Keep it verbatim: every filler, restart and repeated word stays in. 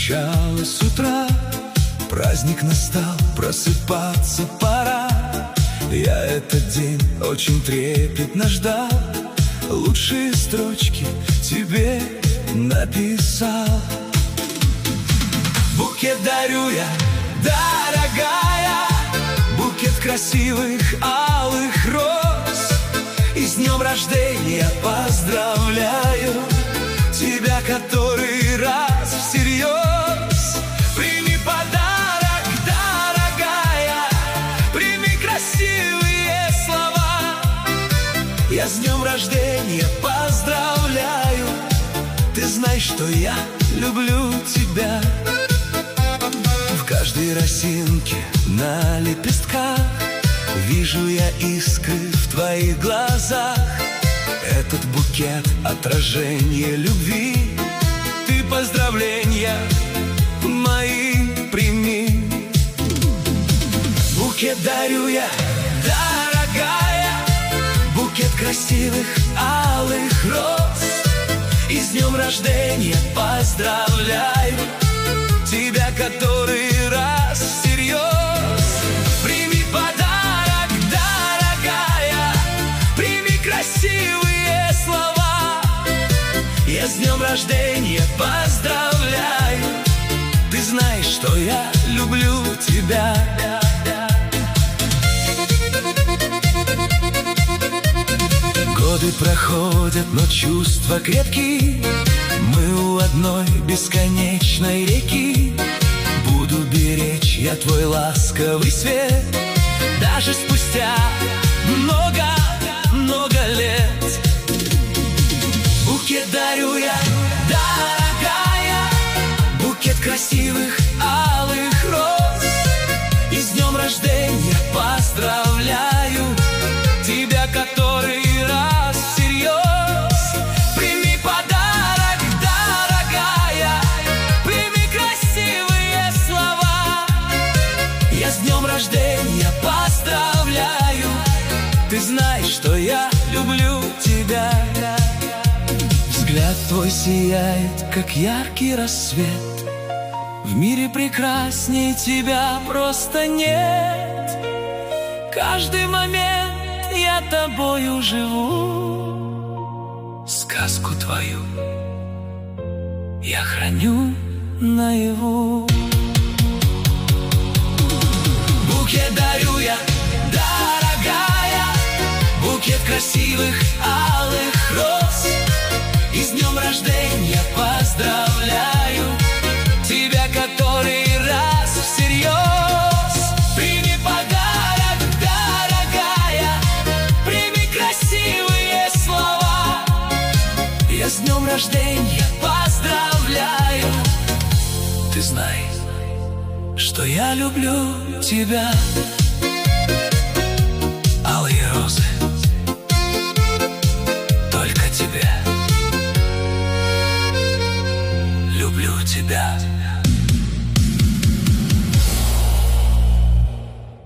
Начало с утра, праздник настал, просыпаться пора. Я этот день очень трепетно ждал, лучшие строчки тебе написал. Букет дарю я, дорогая, букет красивых алых роз. И с днем рождения поздравляю тебя, который раз всерьез. Прими подарок, дорогая, прими красивые слова. Я с днем рождения поздравляю, ты знаешь, что я люблю тебя. В каждой росинке на лепестках вижу я искры в твоих глазах. Этот букет — отражение любви. Ты поздравления мои прими. Букет дарю я, дорогая, букет красивых алых роз. И с днем рождения поздравляю тебя, который раз всерьез. Прими подарок, дорогая, прими красивые слова. Я с днем рождения поздравляю, ты знаешь, что я люблю тебя. Годы проходят, но чувства крепки. Мы у одной бесконечной реки. Буду беречь я твой ласковый свет, даже спустя много-много лет. Букет дарю я, дорогая, букет красивых алых роз. И с днем рождения поздравляю тебя, который раз всерьез. Прими подарок, дорогая, прими красивые слова. Я с днем рождения поздравляю, ты знаешь, что я люблю тебя. Взгляд твой сияет, как яркий рассвет. В мире прекрасней тебя просто нет. Каждый момент я тобою живу. Сказку твою я храню наяву. Букет дарю я, дорогая, букет красивых алых роз. И с днем рождения поздравляю тебя, который раз всерьез. Прими подарок, дорогая, прими красивые слова. Я с днем рождения поздравляю, ты знаешь, что я люблю тебя.